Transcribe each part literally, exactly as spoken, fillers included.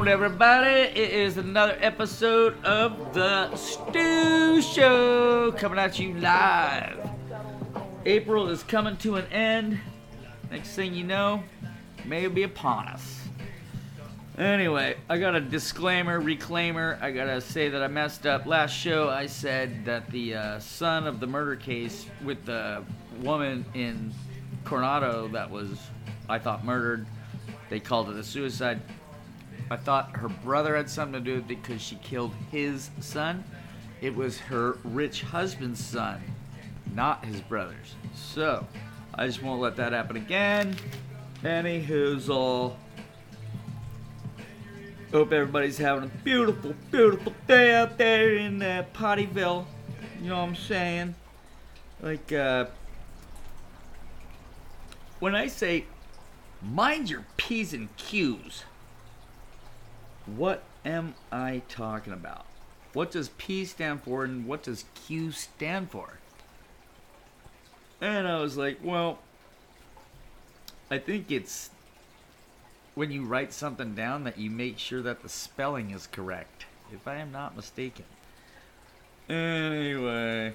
everybody. It is another episode of the Stu Show coming at you live. April is coming to an end. Next thing you know, may be upon us. Anyway, I got a disclaimer, reclaimer. I gotta say that I messed up. Last show I said that the uh, son of the murder case with the woman in Coronado that was, I thought, murdered, they called it a suicide. I thought her brother had something to do with it because she killed his son. It was her rich husband's son, not his brother's. So, I just won't let that happen again. Anywho's all. Hope everybody's having a beautiful, beautiful day out there in uh, Pottyville. You know what I'm saying? Like, uh, when I say, mind your P's and Q's, what am I talking about? What does P stand for and what does Q stand for? And I was like, well, I think it's when you write something down that you make sure that the spelling is correct, if I am not mistaken. Anyway,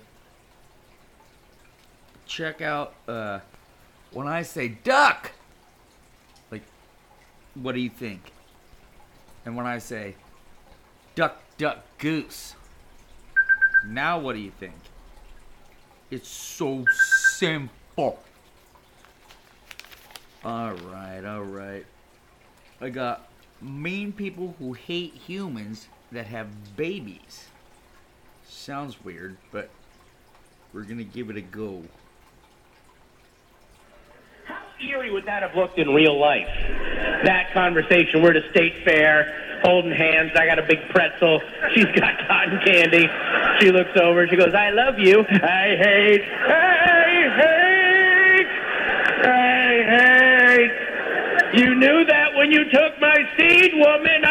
check out, uh, when I say duck, like, what do you think? And when I say duck, duck, goose, now what do you think? It's so simple. Alright, alright. I got mean people who hate humans that have babies. Sounds weird, but we're gonna give it a go. How eerie would that have looked in real life? That conversation, we're at a state fair, holding hands, I got a big pretzel, she's got cotton candy, she looks over, she goes, I love you, I hate, I hate, I hate. You knew that when you took my seed, woman,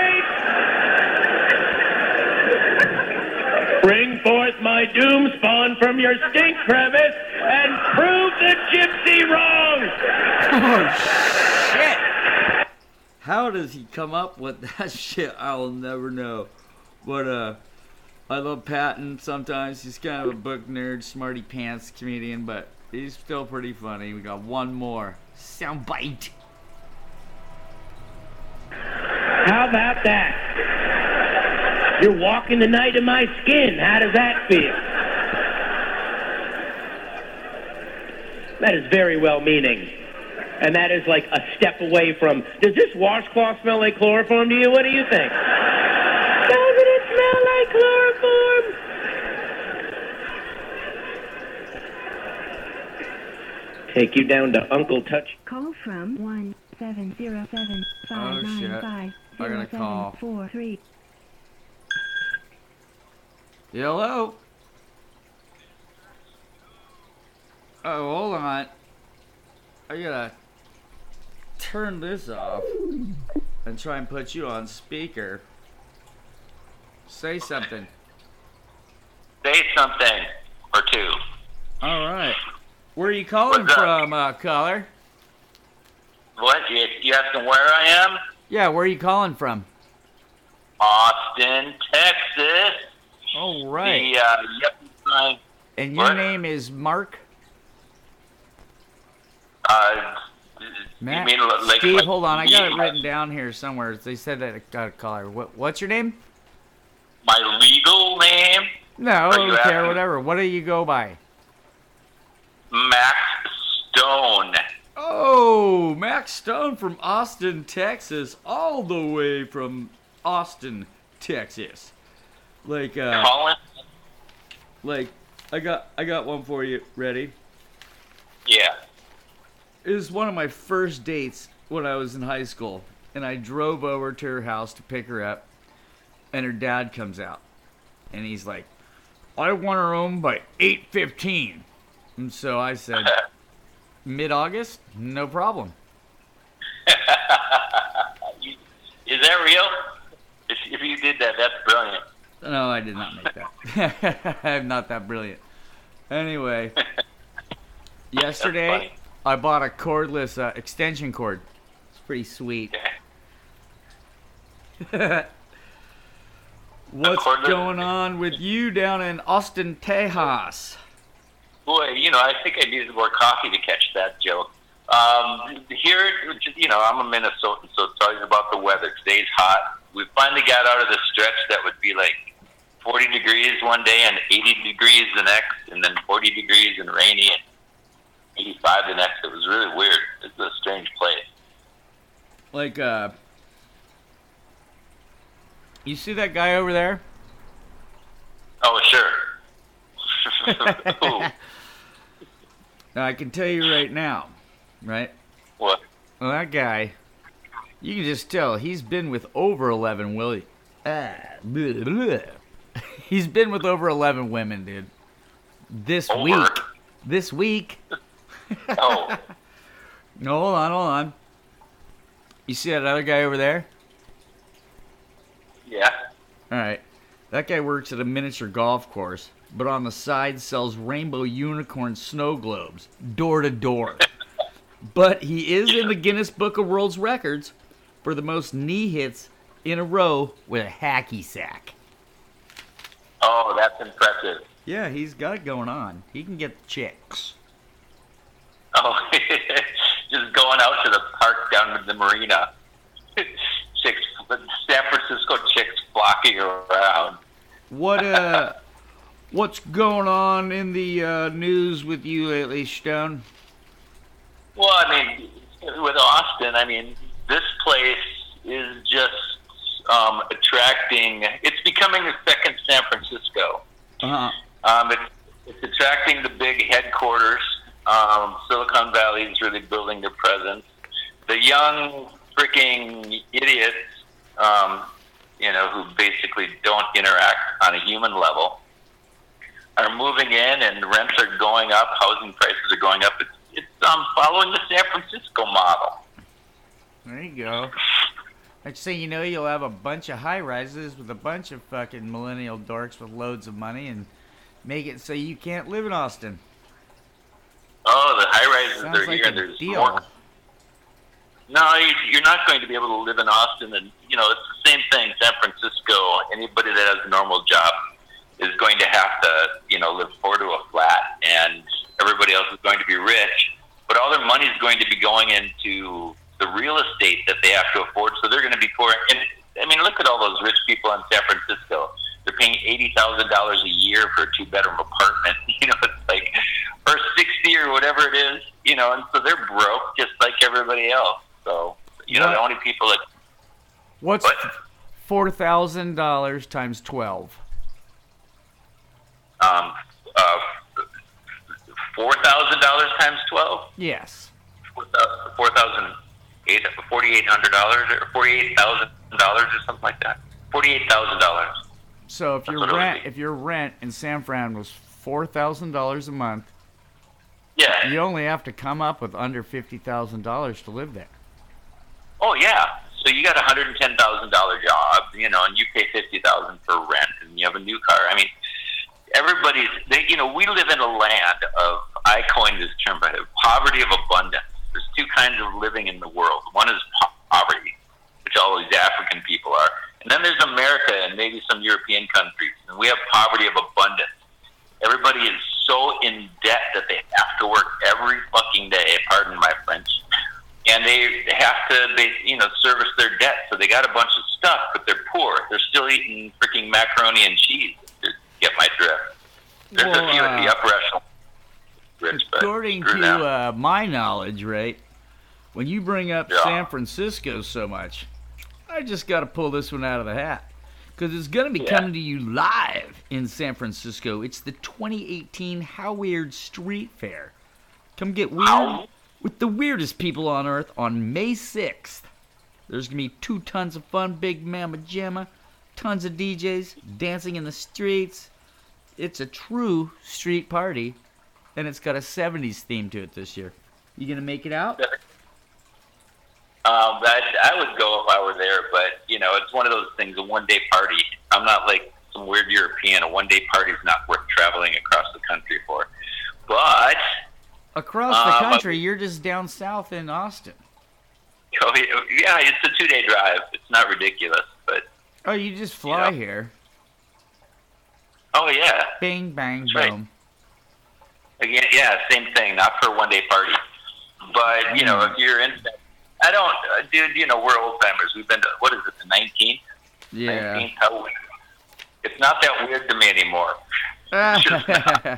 I hate. Bring forth my doom spawn from your stink crevice and prove the gypsy wrong. Oh, shit. How does he come up with that shit? I will never know. But, uh, I love Patton sometimes. He's kind of a book nerd, smarty pants comedian, but he's still pretty funny. We got one more. Soundbite. How about that? You're walking the night in my skin. How does that feel? That is very well-meaning. And that is like a step away from, does this washcloth smell like chloroform to you? What do you think? Doesn't it smell like chloroform? Take you down to Uncle Touch. Call from one seven zero seven five nine five zero seven four three. Hello? Oh, hold on. I gotta turn this off and try and put you on speaker. Say something. Say something or two. All right. Where are you calling What's up? from, uh, caller? What? You, you asking where I am? Yeah, where are you calling from? Austin, Texas. Oh, right. The, uh, yep, uh, And your what? name is Mark? uh, Matt? you mean like, Steve, like, hold on. I got it me- written down here somewhere. They said that I got a caller. What, what's your name? My legal name? No, I Are you don't care. asking- Whatever. What do you go by? Max Stone. Oh, Max Stone from Austin, Texas, all the way from Austin, Texas. Like, uh, Colin? like, I got, I got one for you. Ready? Yeah. It was one of my first dates when I was in high school, and I drove over to her house to pick her up, and her dad comes out, and he's like, I want her home by eight fifteen. And so I said, mid-August? No problem. Is that real? If, if you did that, that's brilliant. No, I did not make that. I'm not that brilliant. Anyway, yesterday I bought a cordless uh, extension cord. It's pretty sweet. What's going on with you down in Austin, Texas? Boy, you know, I think I needed more coffee to catch that joke. Um, here, you know, I'm a Minnesotan, so it's always about the weather. Today's hot. We finally got out of the stretch that would be like forty degrees one day and eighty degrees the next, and then forty degrees and rainy and eighty-five the next. It was really weird. It's a strange place. Like, uh, you see that guy over there? Oh, sure. Now, I can tell you right now, right? What? Well, that guy, you can just tell he's been with over eleven Willie. Ah, bleh, bleh. He's been with over eleven women, dude. This over. week. This week. Oh. No, hold on, hold on. You see that other guy over there? Yeah. All right. That guy works at a miniature golf course, but on the side sells rainbow unicorn snow globes, door to door. But he is in the Guinness Book of World Records for the most knee hits in a row with a hacky sack. Oh, that's impressive. Yeah, he's got it going on. He can get the chicks. Oh, just going out to the park down to the marina. Chicks, San Francisco chicks flocking around. What uh, what's going on in the uh, news with you lately, Stone? Well, I mean, with Austin, I mean, this place is just um, attracting. It's becoming a second San Francisco. Uh-huh. Um, it's, it's attracting the big headquarters. Um, Silicon Valley is really building their presence. The young freaking idiots, um, you know, who basically don't interact on a human level, are moving in, and rents are going up, housing prices are going up. It's, it's um, following the San Francisco model. There you go. Next thing you know, you'll have a bunch of high-rises with a bunch of fucking millennial dorks with loads of money and make it so you can't live in Austin. Oh, the high-rises Sounds are like here. a There's deal. more. No, you- you're not going to be able to live in Austin. And, you know, it's the same thing. San Francisco, anybody that has a normal job is going to have to, you know, live four to a flat. And everybody else is going to be rich. But all their money is going to be going into the real estate that they have to afford. So they're going to be poor. And, I mean, look at all those rich people in San Francisco. They're paying eighty thousand dollars a year for a two-bedroom apartment. You know, it's like, or sixty or whatever it is, you know, and so they're broke just like everybody else. So, you know, What? the only people that... What's What? four thousand dollars times twelve? Um, uh, four thousand dollars times twelve? Yes. four thousand forty-eight hundred dollars or forty-eight thousand dollars or something like that. forty-eight thousand dollars. So if That's your what it would rent be. if your rent in San Fran was four thousand dollars a month, Yeah. you only have to come up with under fifty thousand dollars to live there. Oh, yeah. So you got a one hundred ten thousand dollars job, you know, and you pay fifty thousand dollars for rent, and you have a new car. I mean, everybody's, they, you know, we live in a land of, I coined this term, but poverty of abundance. There's two kinds of living in the world. One is poverty, which all these African people are. And then there's America and maybe some European countries. And we have poverty of abundance. Everybody is so in debt that they have to work every fucking day, pardon my French. And they have to, they, you know, service their debt. So they got a bunch of stuff, but they're poor. They're still eating freaking macaroni and cheese, to get my drift. There's Well, a few at the uh, upper echelon. Rich, but According screw them. to uh, my knowledge, right, when you bring up Yeah. San Francisco so much, I just got to pull this one out of the hat. Because it's going to be Yeah. coming to you live in San Francisco. It's the twenty eighteen How Weird Street Fair. Come get weird How? with the weirdest people on earth on May sixth. There's going to be two tons of fun, big mamma jamma, tons of D Js, dancing in the streets. It's a true street party, and it's got a seventies theme to it this year. You going to make it out? Um, I, I would go if I were there, but, you know, it's one of those things, a one-day party. I'm not like some weird European. A one-day party is not worth traveling across the country for. But, Across the Um, country, you're just down south in Austin. oh, yeah, it's a two-day drive. It's not ridiculous, but Oh, you just fly you know? here. Oh yeah. Bing, bang, That's boom. Right. Again, yeah, same thing. Not for a one-day party, but you know, Mm. if you're in, I don't, uh, dude. You know, we're old timers. We've been to what is it, the nineteenth? Yeah. nineteenth. How weird. It's not that weird to me anymore. It's just not.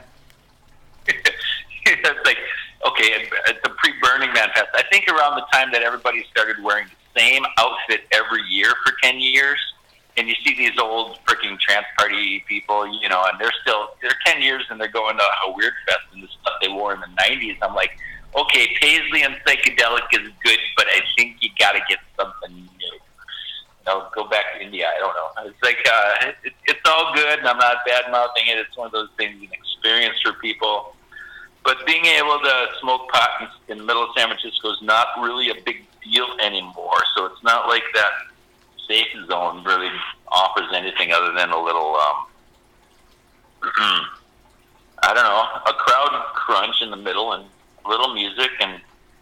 It's like, okay, it's a pre-Burning Man fest. I think around the time that everybody started wearing the same outfit every year for ten years, and you see these old freaking trance party people, you know, and they're still, they're ten years and they're going to a weird fest and the stuff they wore in the nineties. I'm like, okay, Paisley and psychedelic is good, but I think you got to get something new. You know, go back to India. I don't know. It's like, uh, it, it's all good, and I'm not bad-mouthing it. It's one of those things, an experience for people. But being able to smoke pot in, in the middle of San Francisco is not really a big deal anymore. So it's not like that safe zone really offers anything other than a little, um, I don't know, a crowd crunch in the middle and a little music and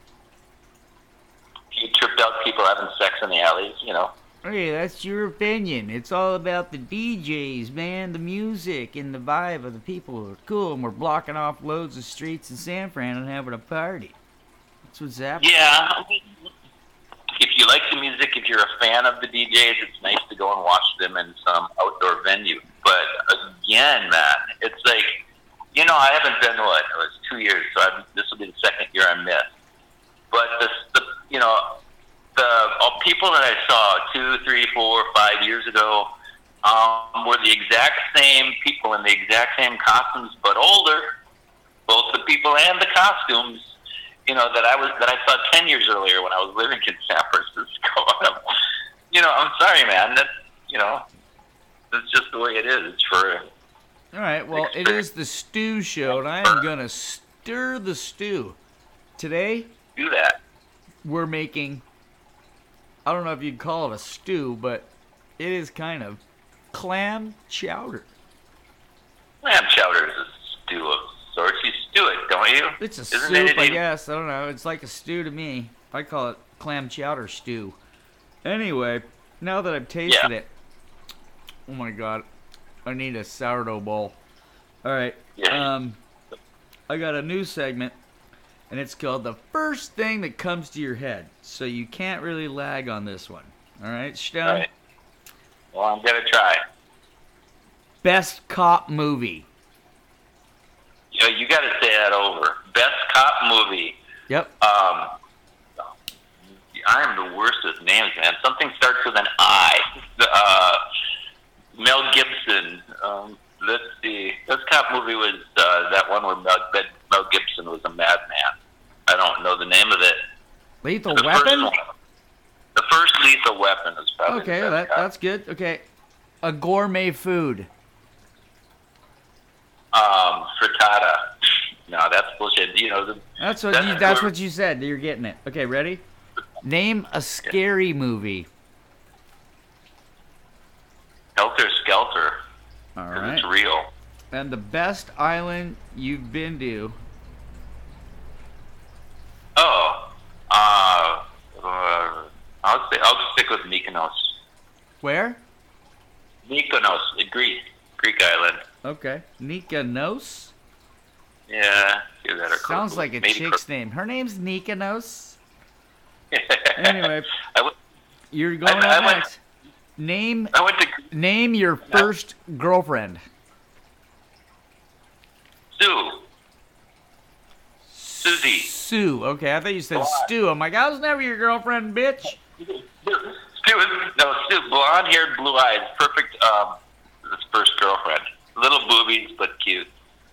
a few tripped out people having sex in the alleys, you know. Hey, that's your opinion. It's all about the D Js, man, the music and the vibe of the people who are cool, and we're blocking off loads of streets in San Fran and having a party. That's what's happening. Yeah. If you like the music, if you're a fan of the D Js, it's nice to go and watch them in some outdoor venue. But again, man, it's like, you know, I haven't been, what, it was two years, so I've, this will be the second year I missed. But, the, the you know, the uh, people that I saw two, three, four, five years ago um, were the exact same people in the exact same costumes, but older. Both the people and the costumes, you know, that I was that I saw ten years earlier when I was living in San Francisco. You know, I'm sorry, man. That's you know, that's just the way it is. It's for. All right. Well, it is the Stew Show, and I am gonna stir the stew today. Do that. We're making. I don't know if you'd call it a stew, but it is kind of clam chowder. Clam chowder is a stew of sorts. You stew it, don't you? It's a Isn't soup, it I even- guess. I don't know. It's like a stew to me. I call it clam chowder stew. Anyway, now that I've tasted Yeah. it, oh my god, I need a sourdough bowl. All right, Yeah. um, I got a new segment, and it's called The First Thing That Comes to Your Head. So you can't really lag on this one. All right, Stone? All right. Well, I'm gonna try. Best cop movie. You know, you got to say that over. Best cop movie. Yep. Um, I am the worst with names, man. Something starts with an I. The, uh, Mel Gibson. Um, let's see. Best cop movie was uh, that one where Mel, Mel Gibson was a madman. I don't know the name of it. Lethal The Weapon? First one. The first Lethal Weapon is probably Okay, the that, best cop. that's good. Okay. A gourmet food. Um, frittata. No, that's bullshit. You know, the, That's what That's you, that's gour- what you said. You're getting it. Okay, ready? Name a scary movie. Helter Skelter. All 'Cause right. it's real. And the best island you've been to. Oh, uh, uh, I'll say I'll stick with Mykonos. Where? Mykonos, in Greece, Greek island. Okay. Mykonos? Yeah, give that a Sounds like a maybe chick's name. Her name's Mykonos. Cro- Anyway, I went, you're going I up went- next. Name I went to name your first girlfriend. Sue. Susie. Sue. Okay, I thought you said Blonde. Stu. I'm like, I was never your girlfriend, bitch. Stu, was- no, Sue, blonde-haired, blue eyes, perfect. Um, his first girlfriend. Little boobies, but cute.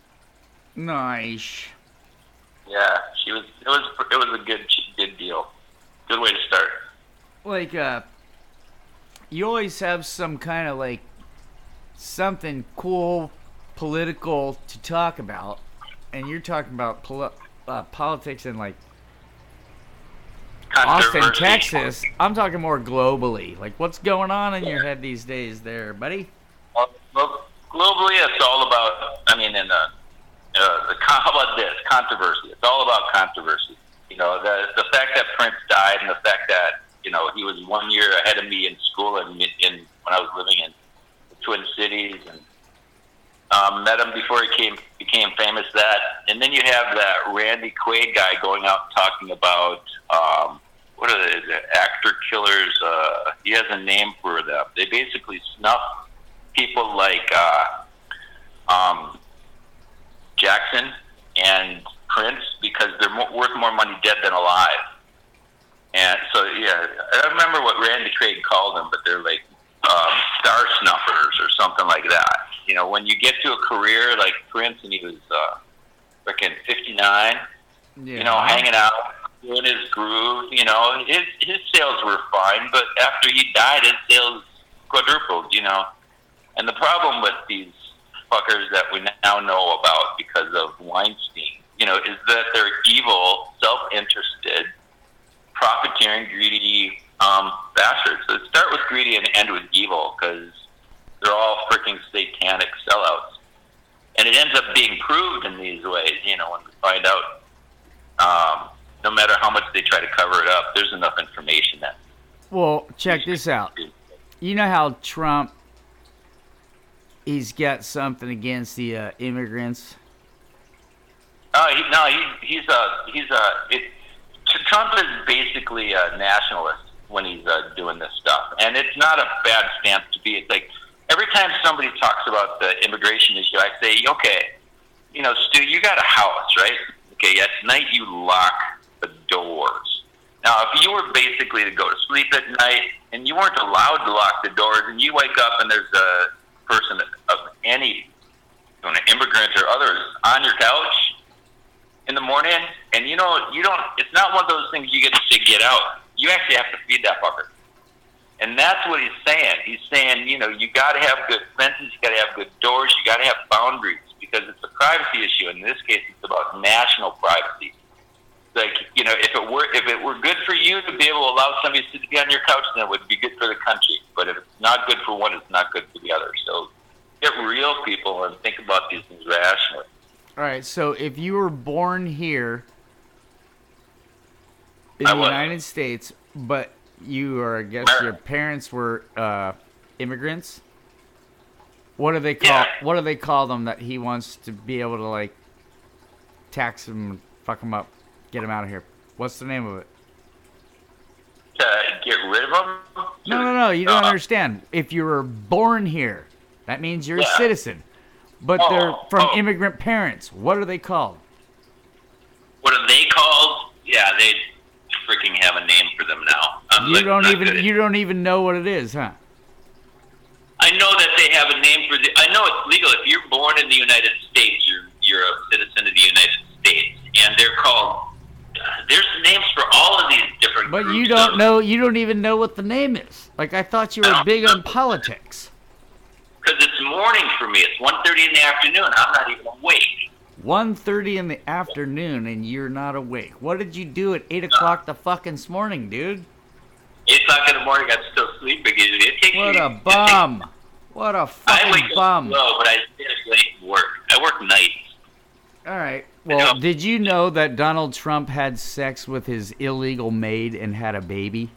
Nice. Yeah, she was. It was. It was a good, good deal. Good way to start. Like, uh, you always have some kind of like something cool political to talk about, and you're talking about poli- uh, politics in like Austin, Controversy. Texas. I'm talking more globally. Like, what's going on in your head these days, there, buddy? Well, well, globally, it's all about. I mean, in the, uh, the how about this controversy? It's all about controversy. You know, the the fact that Prince died, and the fact that you know he was one year ahead of me in school in in when I was living in the Twin Cities, and um, met him before he came became famous. That, and then you have that Randy Quaid guy going out talking about um, what are they, the actor killers? Uh, he has a name for them. They basically snuff people like uh, um, Jackson and Prince because they're mo- worth more money dead than alive. And so, yeah, I don't remember what Randy Quaid called them, but they're like um, star snuffers or something like that. You know, when you get to a career like Prince, and he was uh, freaking fifty-nine, yeah. you know, hanging out, doing his groove, you know, his his sales were fine, but after he died, his sales quadrupled, you know. And the problem with these fuckers that we now know about because of Weinstein, you know, is that they're evil, self-interested, profiteering, greedy um, bastards. So start with greedy and end with evil, because they're all freaking satanic sellouts. And it ends up being proved in these ways, you know, when we find out, um, no matter how much they try to cover it up, there's enough information that... Well, check this out. You know how Trump, he's got something against the uh, immigrants? Uh, he, no, he, he's a... He's a it, Trump is basically a nationalist when he's uh, doing this stuff. And it's not a bad stance to be. It's like, every time somebody talks about the immigration issue, I say, okay, you know, Stu, you got a house, right? Okay, at night you lock the doors. Now, if you were basically to go to sleep at night and you weren't allowed to lock the doors, and you wake up and there's a person of any, an immigrant or others, on your couch in the morning, and you know, you don't, it's not one of those things you get to say, get out. You actually have to feed that fucker. And that's what he's saying. He's saying, you know, you got to have good fences, you got to have good doors, you got to have boundaries, because it's a privacy issue. In this case, it's about national privacy. Like, you know, if it were if it were good for you to be able to allow somebody to be on your couch, then it would be good for the country. But if it's not good for one, it's not good for the other. So get real, people, and think about these things rationally. All right, so if you were born here in I the was. United States, but you or I guess American. your parents were uh, immigrants, what do they call Yeah. what do they call them that he wants to be able to, like, tax them, fuck them up, get them out of here? What's the name of it? To get rid of them? No, no, no, you don't Uh, understand. If you were born here, that means you're Yeah. a citizen. But Oh, they're from oh. immigrant parents. What are they called? What are they called? Yeah, they freaking have a name for them now. I'm You like, don't not even good at- you don't even know what it is, huh? I know that they have a name for the. I know it's legal. If you're born in the United States, you're you're a citizen of the United States, and they're called. Uh, there's names for all of these different. But groups you don't of, know. You don't even know what the name is. Like, I thought you were No. big on politics. Because it's morning for me. It's one thirty in the afternoon. I'm not even awake. one thirty in the afternoon, and you're not awake. What did you do at eight o'clock the fucking morning, dude? Eight o'clock in the morning, I'm still sleeping. It, it takes What me, a it takes- bum! What a I fucking wake up bum! slow, but I finish late at work. I work nights. All right. Well, know. did you know that Donald Trump had sex with his illegal maid and had a baby?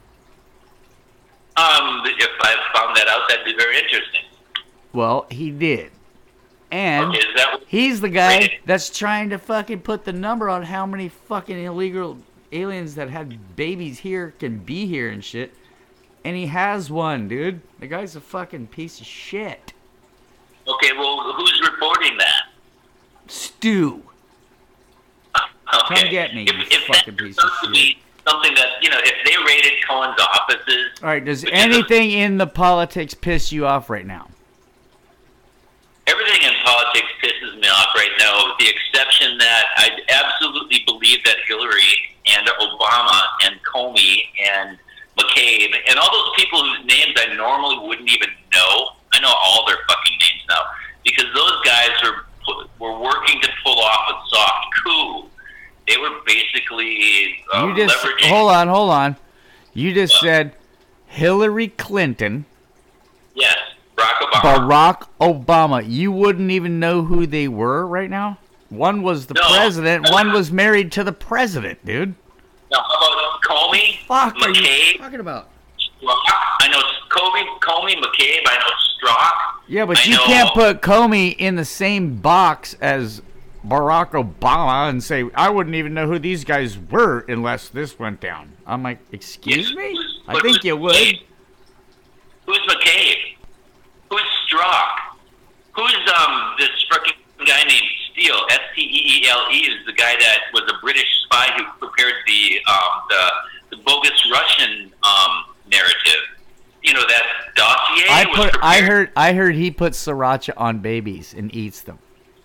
Um, if I found that out, that'd be very interesting. Well, he did. And Okay, is that what- he's the guy Wait. that's trying to fucking put the number on how many fucking illegal aliens that had babies here can be here and shit. And he has one, dude. The guy's a fucking piece of shit. Okay, well, who's reporting that? Stu. Okay. Come get me, If, you if fucking that piece turns of out to be something that, you know, if they raided Cohen's offices... All right, does because of- anything in the politics piss you off right now? Everything in politics pisses me off right now, with the exception that I absolutely believe that Hillary and Obama and Comey and McCabe and all those people whose names I normally wouldn't even know, I know all their fucking names now, because those guys were were working to pull off a soft coup. They were basically uh, You just leveraging... hold on, hold on. You just said Hillary Clinton, Yes, Barack Obama. Barack Obama. You wouldn't even know who they were right now? One was the No. president, one was married to the president, dude. Now, how about Comey, Fuck are you McCabe, talking about? I know Kobe, Comey, McCabe. I know Strzok. Yeah, but I you know, can't put Comey in the same box as Barack Obama and say, I wouldn't even know who these guys were unless this went down. I'm like, excuse yes, me? who's, I think you would. McCabe? Who's McCabe? Who's Strzok? Who's um this freaking guy named Steele? S T E E L E is the guy that was a British spy who prepared the um the, the bogus Russian um narrative. You know, that dossier I was put. prepared. I heard. I heard he puts sriracha on babies and eats them.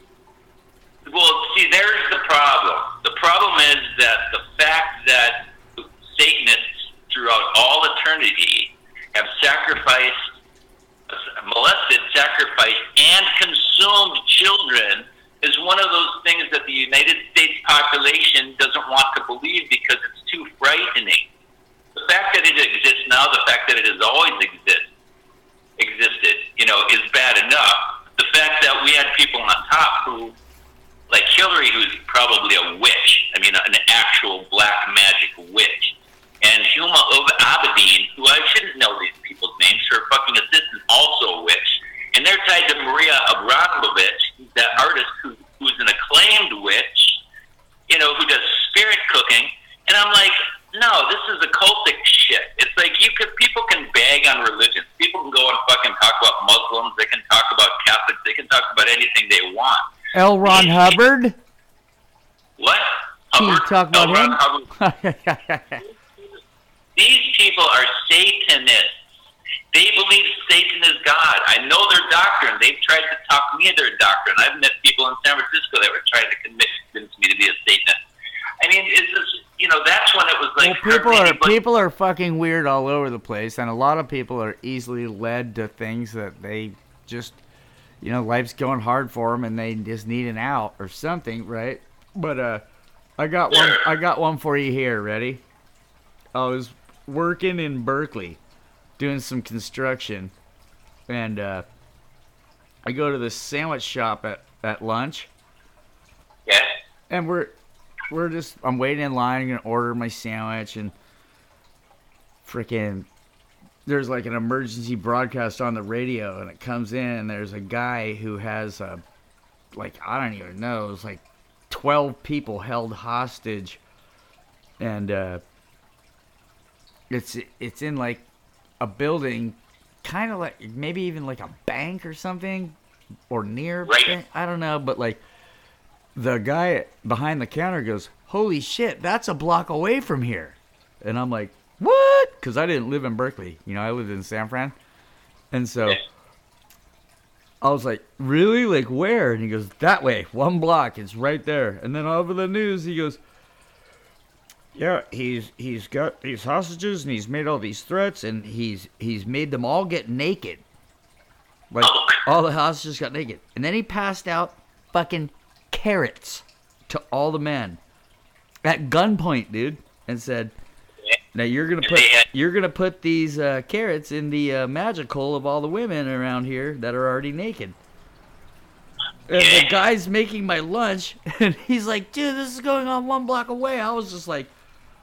Well, see, there's the problem. The problem is that the fact that Satanists throughout all eternity have sacrificed, molested, sacrificed, and consumed children is one of those things that the United States population doesn't want to believe because it's too frightening. The fact that it exists now, the fact that it has always exist, existed, you know, is bad enough. The fact that we had people on top who, like Hillary, who's probably a witch, I mean, an actual black magic witch, and Huma Abedin, who I shouldn't know these people's names, her fucking assistant, also a witch, and they're tied to Maria Abramovich, that artist who, who's an acclaimed witch, you know, who does spirit cooking, and I'm like, no, this is occultic shit. It's like you could, people can bag on religions. People can go and fucking talk about Muslims. They can talk about Catholics. They can talk about anything they want. L. Ron These Hubbard? People, what? Can you Hubbard? talk about L. Ron him? Hubbard. These people are Satanists. They believe Satan is God. I know their doctrine. They've tried to talk me into their doctrine. I've met people in San Francisco that were trying to convince me to be a Satanist. I mean, it's just, you know, that's when it was like... Well, people are anybody. people are fucking weird all over the place, and a lot of people are easily led to things that they just, you know, life's going hard for them, and they just need an out or something, right? But uh, I got one. I got one for you here. Ready? I was working in Berkeley, doing some construction, and uh, I go to the sandwich shop at, at lunch. Yeah. And we're we're just I'm waiting in line, I'm gonna order my sandwich, and freaking there's like an emergency broadcast on the radio, and it comes in, and there's a guy who has a like I don't even know, it's like twelve people held hostage, and uh, it's it's in like a building, kind of like maybe even like a bank or something, or near. Right. I don't know, but like the guy behind the counter goes, "Holy shit, that's a block away from here," and I'm like, "What?" Because I didn't live in Berkeley, you know, I lived in San Fran, and so. Yeah. I was like, really? Like, where? And he goes, that way, one block. It's right there. And then over the news, he goes, yeah, he's he's got these hostages, and he's made all these threats, and he's he's made them all get naked. Like, all the hostages got naked. And then he passed out fucking carrots to all the men at gunpoint, dude, and said, now you're gonna put you're gonna put these uh, carrots in the uh, magical of all the women around here that are already naked. And the guy's making my lunch, and he's like, "Dude, this is going on one block away." I was just like,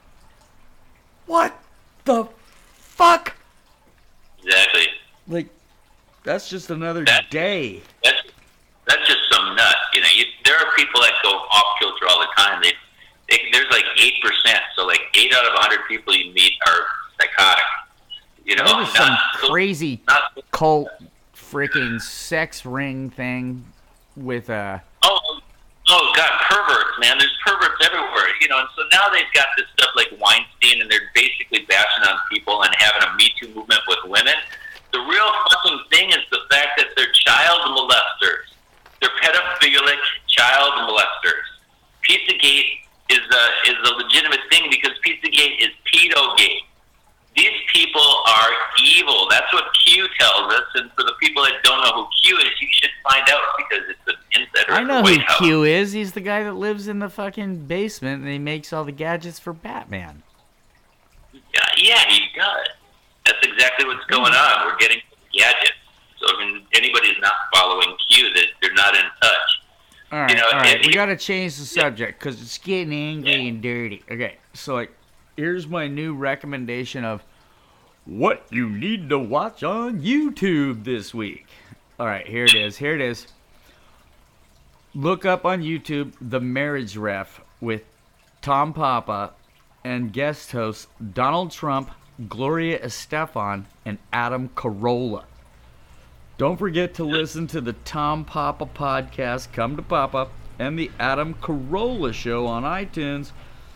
"What the fuck?" Exactly. Like, that's just another That- day. That's that's just some nut. You know, you, there are people that go off kilter all the time. They, they there's like eight percent. So like eight out of a hundred people you meet are psychotic. You know, There was some not, crazy not, cult freaking sex ring thing with uh oh, oh God, perverts, man. There's perverts everywhere. You know, and so now they've got this stuff like Weinstein, and they're basically bashing on people and having a Me Too movement with women. The real fucking thing is the fact that they're child molesters. They're pedophilic child molesters. Pizzagate is a is a legitimate thing because Pizzagate is pedogate. These people are evil. That's what Q tells us. And for the people that don't know who Q is, you should find out because it's an insider. I at know the who White House. Q is. He's the guy that lives in the fucking basement and he makes all the gadgets for Batman. Yeah, yeah, he does. That's exactly what's going on. We're getting gadgets. So if anybody's not following Q, that they're not in touch. All right, You know, all right. and We he- got to change the subject because it's getting angry Yeah. and dirty. Okay, so like, here's my new recommendation of what you need to watch on YouTube this week. All right, here it is. Here it is. Look up on YouTube The Marriage Ref with Tom Papa and guest hosts Donald Trump, Gloria Estefan, and Adam Carolla. Don't forget to listen to the Tom Papa podcast, Come to Papa, and the Adam Carolla Show on iTunes.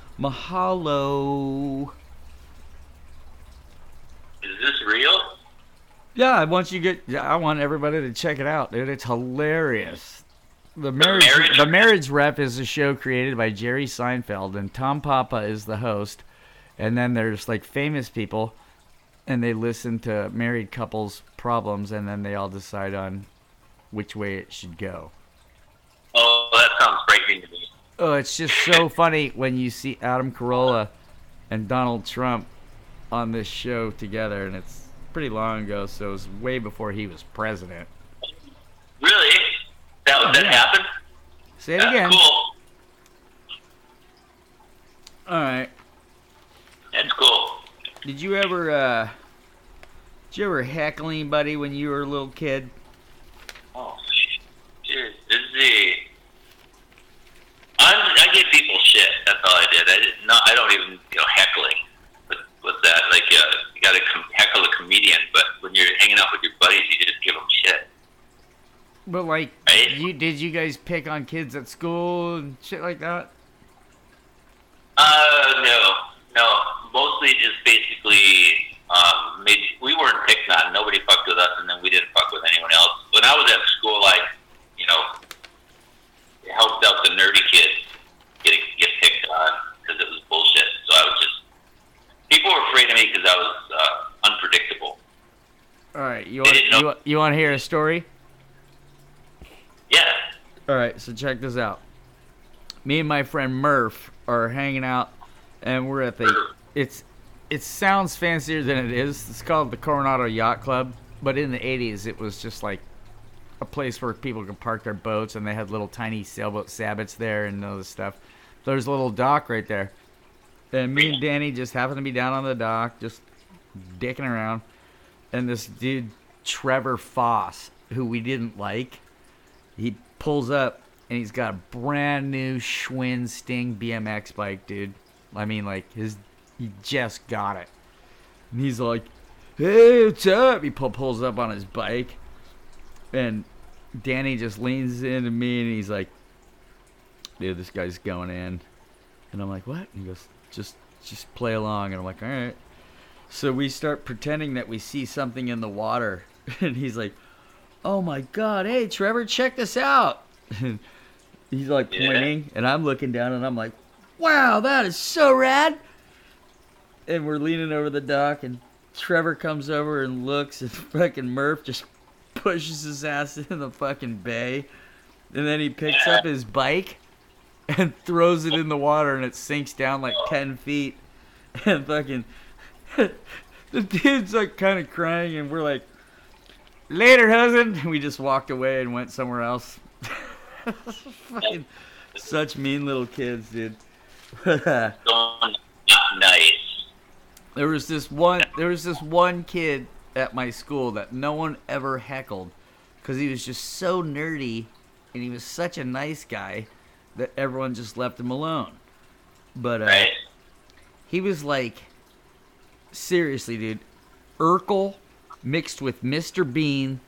Mahalo. Is this real? Yeah, once you get, I want everybody to check it out, dude. It's hilarious. The marriage, the marriage, the marriage Rep is a show created by Jerry Seinfeld, and Tom Papa is the host. And then there's like famous people, and they listen to married couples' problems, and then they all decide on which way it should go. Oh, that sounds frightening to me. Oh, it's just so funny when you see Adam Carolla and Donald Trump on this show together, and it's pretty long ago, so it was way before he was president. Really? That was Oh, that yeah. happened? Say it That's again. cool. All right. That's cool. Did you ever, uh, did you ever heckle anybody when you were a little kid? Oh, shit. This is the... I'm, I give people shit. That's all I did. I did not. I don't even, you know, heckling. With, with that, like, uh, you got to com- heckle a comedian, but when you're hanging out with your buddies, you just give them shit. But like, Right? you did you guys pick on kids at school and shit like that? Uh, no, no. Mostly just basically, um, made, we weren't picked on. Nobody fucked with us, and then we didn't fuck with anyone else. When I was at school, I, you know, helped out the nerdy kids get get picked on because it was bullshit. So I was just, people were afraid of me because I was uh, unpredictable. All right, you They want didn't know- you, you want to hear a story? Yeah. All right, so check this out. Me and my friend Murph are hanging out, and we're at the. It's it sounds fancier than it is. It's called the Coronado Yacht Club, but in the eighties, it was just like a place where people could park their boats, and they had little tiny sailboat sabbats there and all this stuff. There's a little dock right there, and me and Danny just happened to be down on the dock, just dicking around, and this dude Trevor Foss, who we didn't like. He pulls up, and he's got a brand new Schwinn Sting B M X bike, dude. I mean, like, his he just got it. And he's like, hey, what's up? He pull, pulls up on his bike, and Danny just leans into me, and he's like, dude, this guy's going in. And I'm like, what? And he goes, just, just play along. And I'm like, all right. So we start pretending that we see something in the water, and he's like, oh my God, hey Trevor, check this out. He's like pointing, yeah. And I'm looking down, and I'm like, wow, that is so rad. And we're leaning over the dock, and Trevor comes over and looks, and fucking Murph just pushes his ass in the fucking bay. And then he picks up his bike and throws it in the water, and it sinks down like ten feet. And fucking the dude's like kind of crying, and we're like, later, husband. And we just walked away and went somewhere else. Fucking such mean little kids, dude. Not nice. There was this one. There was this one kid at my school that no one ever heckled because he was just so nerdy, and he was such a nice guy that everyone just left him alone. But uh, Right. he was like, seriously, dude, Urkel mixed with Mister Bean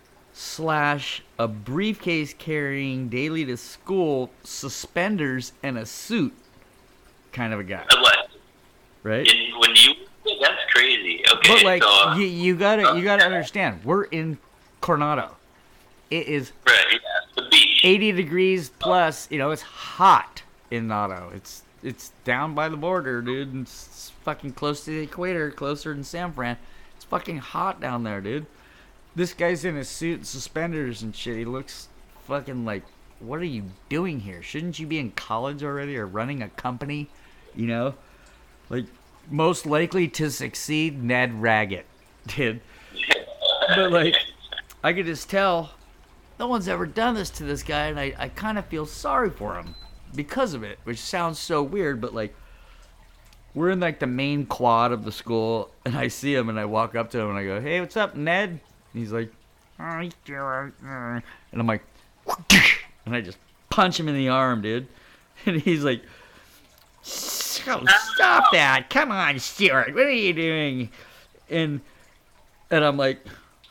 slash a briefcase carrying daily to school, suspenders, and a suit kind of a guy, What? right? In, when you that's crazy. Okay, But like, so uh, you, you gotta you gotta understand, we're in Coronado. It is right, yeah, the beach. eighty degrees plus. You know, it's hot in Noto. It's it's down by the border, dude. And it's, it's fucking close to the equator, closer than San Fran. It's fucking hot down there, dude. This guy's in a suit and suspenders and shit. He looks fucking like, what are you doing here? Shouldn't you be in college already or running a company? You know, like, most likely to succeed, Ned Raggett did. But like, I could just tell no one's ever done this to this guy, and I, I kind of feel sorry for him because of it, which sounds so weird, but like, we're in like the main quad of the school, and I see him, and I walk up to him, and I go, "Hey, what's up, Ned?" And he's like, "Hi, Stuart." And I'm like, and I just punch him in the arm, dude. And he's like, "So stop that! Come on, Stuart. What are you doing?" And and I'm like,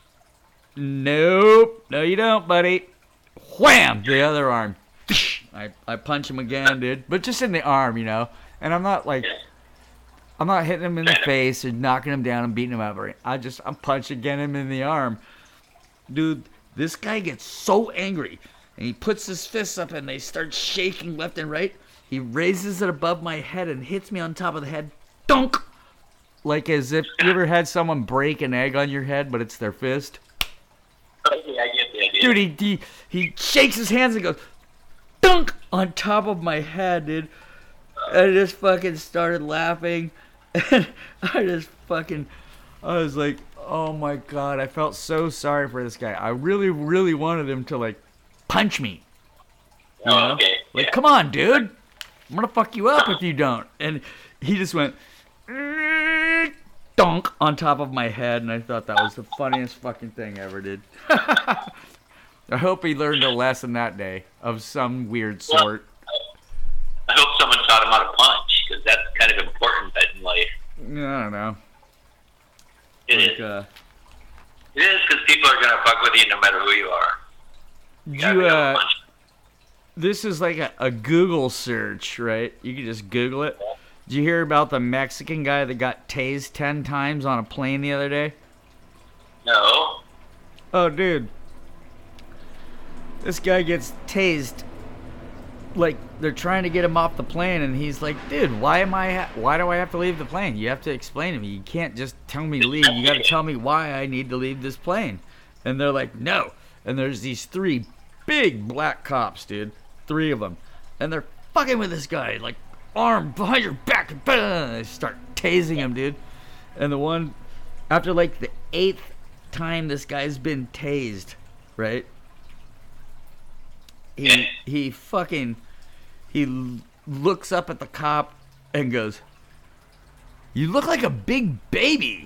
"Nope, no, you don't, buddy." Wham! The other arm. I I punch him again, dude, but just in the arm, you know. And I'm not like, I'm not hitting him in the face or knocking him down and beating him up. I just, I'm punching again him in the arm. Dude, this guy gets so angry. And he puts his fists up and they start shaking left and right. He raises it above my head and hits me on top of the head. Dunk! Like as if you ever had someone break an egg on your head, but it's their fist. Oh, yeah, I get the idea. Dude, he, he, he shakes his hands and goes, dunk! On top of my head, dude. I just fucking started laughing. And I just fucking, I was like, oh my God, I felt so sorry for this guy. I really, really wanted him to, like, punch me. You Oh, know? okay. Like, Yeah. come on, dude. I'm gonna fuck you up if you don't. And he just went, dunk on top of my head, and I thought that was the funniest fucking thing ever, dude. I hope he learned a lesson that day of some weird sort. I hope someone taught him how to punch, because that's kind of important in life. I don't know. It Like, is. uh, It is, because people are going to fuck with you no matter who you are. did gotta you, be able to uh, punch. this is like a, a Google search, right? You can just Google it. Did you hear about the Mexican guy that got tased ten times on a plane the other day? No. Oh, dude. This guy gets tased. Like, they're trying to get him off the plane, and he's like, dude, why am I, ha- why do I have to leave the plane? You have to explain to me. You can't just tell me to leave. You got to tell me why I need to leave this plane. And they're like, no. And there's these three big black cops, dude. Three of them. And they're fucking with this guy, like, arm behind your back. And they start tasing him, dude. And the one, after like the eighth time this guy's been tased, right? He, he fucking, he l- looks up at the cop and goes, "You look like a big baby."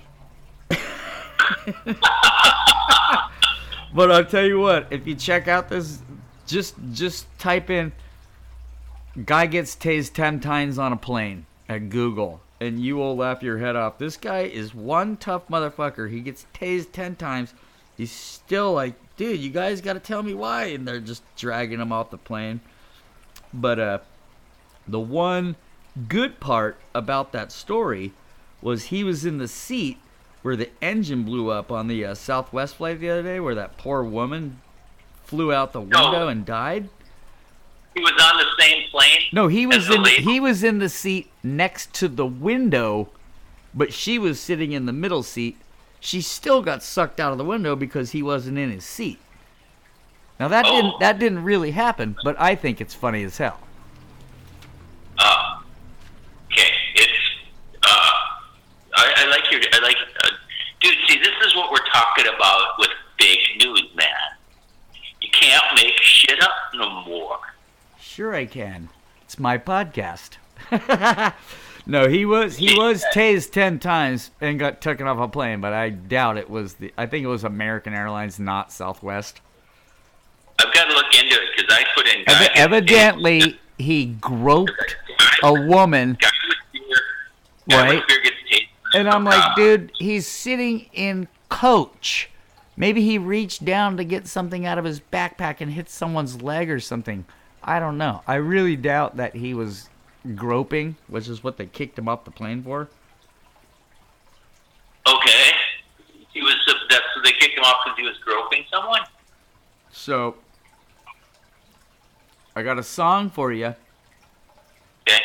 But I'll tell you what, if you check out this, just just type in "guy gets tased ten times on a plane" at Google, and you will laugh your head off. This guy is one tough motherfucker. He gets tased ten times. He's still like, dude, you guys got to tell me why. And they're just dragging him off the plane. But uh, the one good part about that story was he was in the seat where the engine blew up on the uh, Southwest flight the other day, where that poor woman flew out the window No. and died. He was on the same plane? No, he was as the in lady? he was in the seat next to the window, but she was sitting in the middle seat. She still got sucked out of the window because he wasn't in his seat. Now that Oh. didn't that didn't really happen, but I think it's funny as hell. Uh, okay, it's, uh, I, I like your, I like, uh, dude, see, this is what we're talking about with fake news, man. You can't make shit up no more. Sure I can. It's my podcast. No, he was he was tased ten times and got taken off a plane, but I doubt it was the I think it was American Airlines, not Southwest. I've got to look into it, because I put in... Ev- evidently he groped a woman, Guy with beer, guy right? with beer gets tased. And I'm like, dude, he's sitting in coach. Maybe he reached down to get something out of his backpack and hit someone's leg or something. I don't know. I really doubt that he was groping, which is what they kicked him off the plane for. Okay. He was, that's, so they kicked him off because he was groping someone? So, I got a song for you. Okay.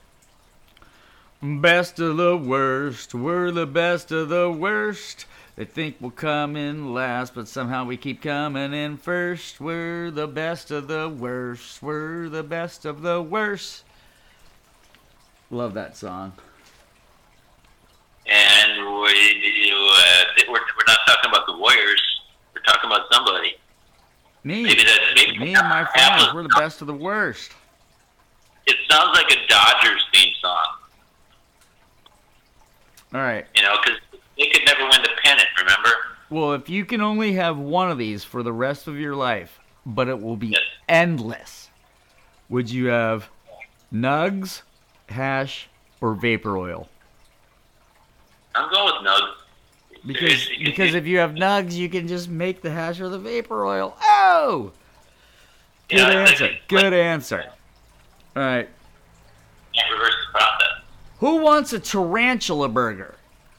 Best of the worst, we're the best of the worst. They think we'll come in last, but somehow we keep coming in first. We're the best of the worst, we're the best of the worst. Love that song. And we, uh, we're, we're not talking about the Warriors. We're talking about somebody. Me, Maybe that, maybe me and my friends, we're the best of the worst. It sounds like a Dodgers theme song. All right. You know, because they could never win the pennant, remember? Well, if you can only have one of these for the rest of your life, but it will be Yes. endless, would you have nugs, hash, or vapor oil? I'm going with nugs. Because Seriously, because if you have nugs, you can just make the hash or the vapor oil. Oh! Good Yeah, it's answer. like- Good answer. All right. can't reverse the process. Who wants a tarantula burger?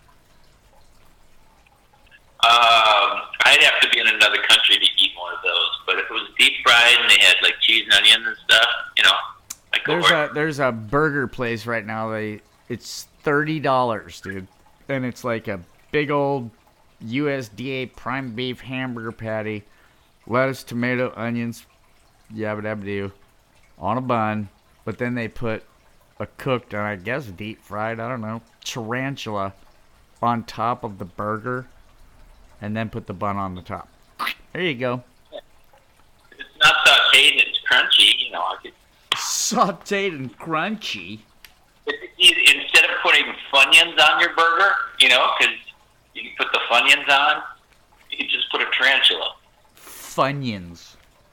Um, I'd have to be in another country to eat one of those. But if it was deep fried and they had like cheese and onions and stuff, you know, I'd go There's for a it. there's a burger place right now. They it's thirty dollars, dude, and it's like a big old U S D A prime beef hamburger patty, lettuce, tomato, onions, yabba dabba doo, on a bun. But then they put a cooked, and I guess deep fried, I don't know, tarantula on top of the burger, and then put the bun on the top. There you go. It's not sauteed and it's crunchy, you know. I could Sauteed and crunchy. it, it, instead of putting Funyuns on your burger, you know, because you can put the Funyuns on, you can just put a tarantula. Funyuns.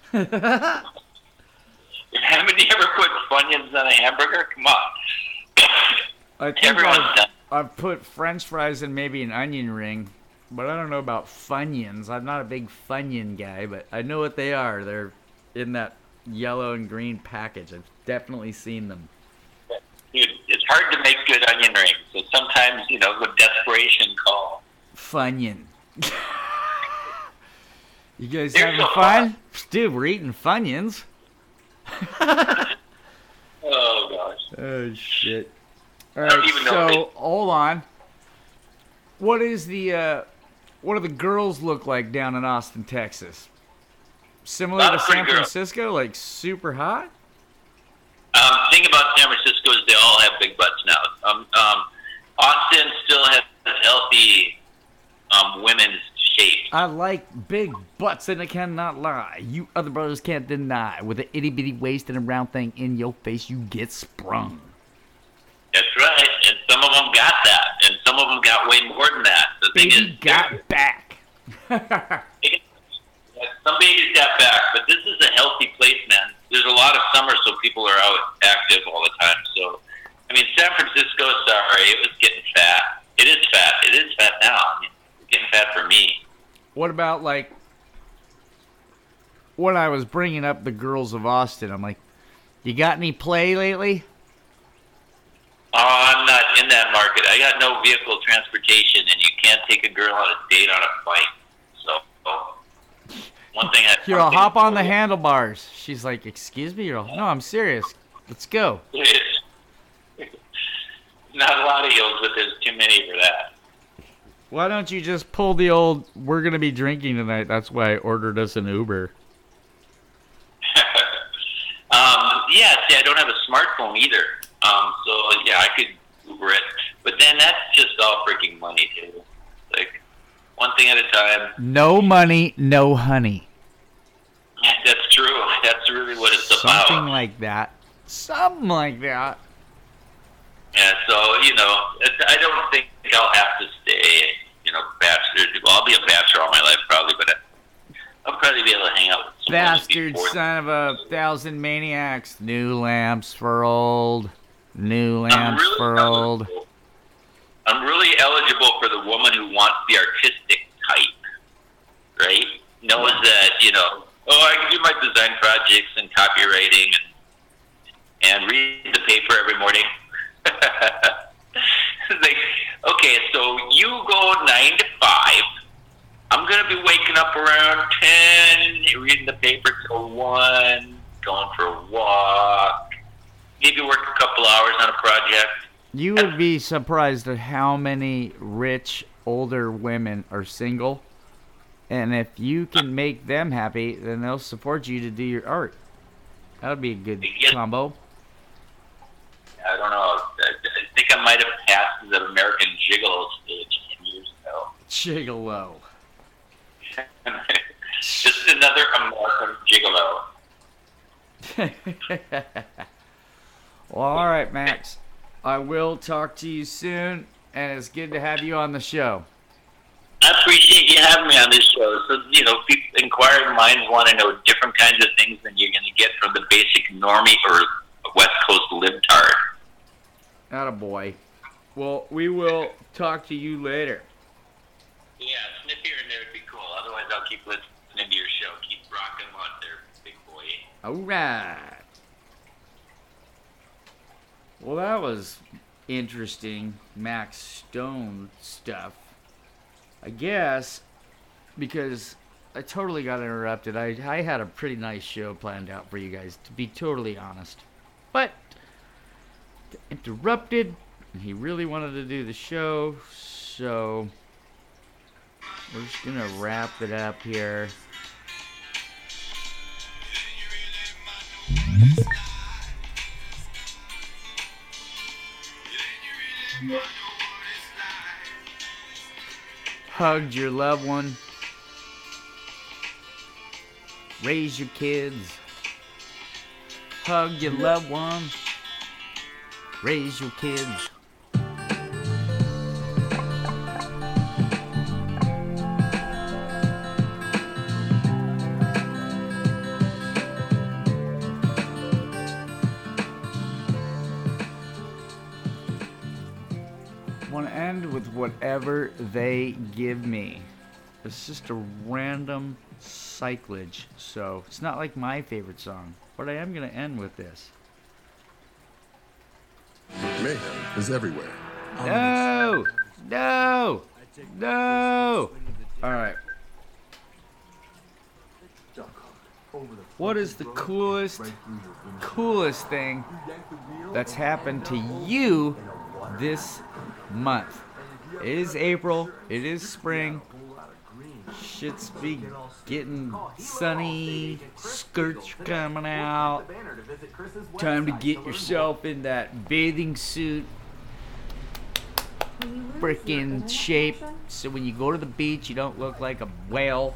Haven't you ever put Funyuns on a hamburger? Come on. I think Everyone's I've, done. I've put French fries and maybe an onion ring, but I don't know about Funyuns. I'm not a big Funyun guy, but I know what they are. They're in that yellow and green package. I've definitely seen them. Dude, it's hard to make good onion rings. So sometimes, you know, the desperation call. Funyun. You guys They're having so fun? Dude, we're eating Funyuns. Oh, gosh. Oh, shit. All I don't right, even know if so hold on. What is the, uh, what do the girls look like down in Austin, Texas? Similar Lot to of pretty San girls. Francisco, like super hot? Um, thing about San Francisco is they all have big butts now. Um, um, Austin still has healthy um, women's shape. I like big butts, and I cannot lie. You other brothers can't deny. With an itty bitty waist and a round thing in your face, you get sprung. That's right. And some of them got that. And some of them got way more than that. The thing Baby is, got back. some babies got back, but this is a healthy place, man. There's a lot of summer, so people are out active all the time. So, I mean, San Francisco, sorry, it was getting fat. It is fat. It is fat now. I mean, it's getting fat for me. What about, like, when I was bringing up the girls of Austin, I'm like, you got any play lately? Oh, I'm not in that market. I got no vehicle transportation, and you can't take a girl on a date on a bike. So, oh. one thing I... You'll hop on the handlebars. She's like, excuse me? You're all, no, I'm serious. Let's go. Not a lot of heels, but there's too many for that. Why don't you just pull the old, we're going to be drinking tonight. That's why I ordered us an Uber. um, yeah, see, I don't have a smartphone either. Um, so, yeah, I could Uber it. But then that's just all freaking money, too. Like, one thing at a time. No money, no honey. Yeah, that's true. That's really what it's Something about. like that. Something like that. Yeah, so, you know, it's- I don't think I'll have to stay, you know, bachelor. Well, I'll be a bachelor all my life, probably, but I'll probably be able to hang out with someone Bastard before. son of a thousand maniacs. New lamps for old. New I'm lamps really for old. eligible. I'm really eligible for the woman who wants the artistic type, right? Knows that, you know, oh, I can do my design projects and copywriting and, and read the paper every morning. Like, okay, so you go nine to five. I'm going to be waking up around ten, reading the paper till one, going for a walk, maybe work a couple hours on a project. You would be surprised at how many rich older women are single. And if you can make them happy, then they'll support you to do your art. That would be a good combo. I don't know. I, I think I might have passed the American Gigolo stage ten years ago. Gigolo. Just another American Gigolo. Well, all right, Max. I will talk to you soon. and it's good to have you on the show. I appreciate you having me on this show. So, you know, people, inquiring minds want to know different kinds of things than you're going to get from the basic normie or West Coast libtard. Attaboy. Well, we will talk to you later. Yeah, snip here and there would be cool. Otherwise, I'll keep listening to your show. Keep rocking them out there, big boy. All right. Well, that was interesting Max Stone stuff. I guess because I totally got interrupted. I, I had a pretty nice show planned out for you guys, to be totally honest. But interrupted, and he really wanted to do the show, so we're just going to wrap it up here. Hugged your loved one. Raise your kids. Hug your loved one. Raise your kids. Want to end with whatever they give me. It's just a random cyclage, so it's not like my favorite song, but I am going to end with this. Mayhem is everywhere. No! No! No! Alright. What is the coolest, coolest thing that's happened to you this month? It is April. It is spring. Shit's be getting sunny. Skirts coming out. Time to get yourself in that bathing suit frickin' shape, so when you go to the beach you don't look like a whale.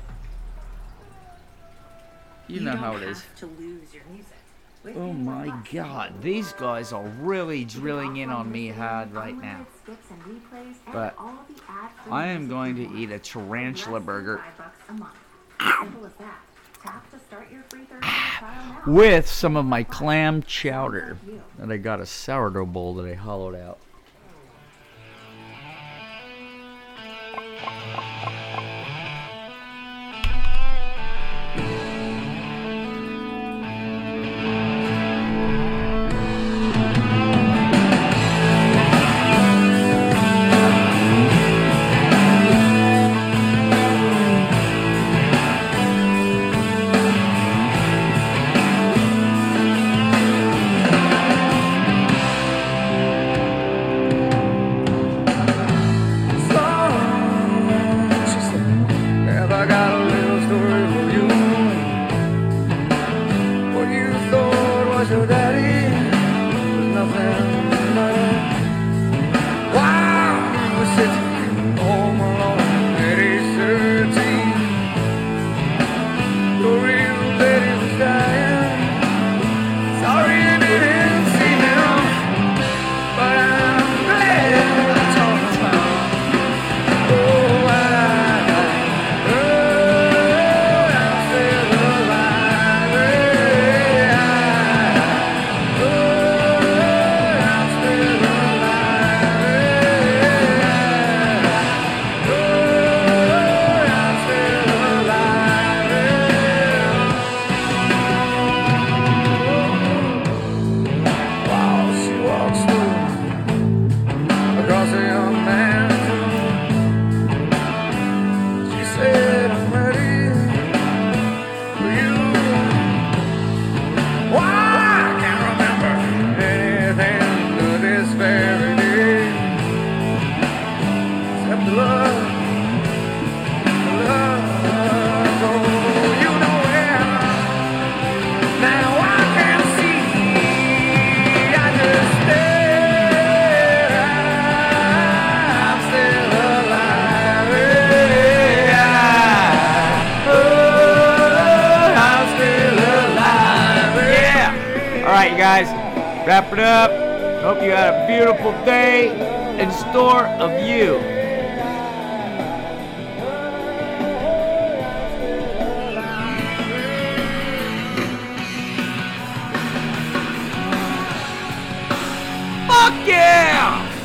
You know how it is. Oh my god, these guys are really drilling in on me hard right now. But I am going to eat a tarantula burger with some of my clam chowder that I got a sourdough bowl that I hollowed out. Wrap it up. Hope you had a beautiful day. in store of you. Fuck yeah!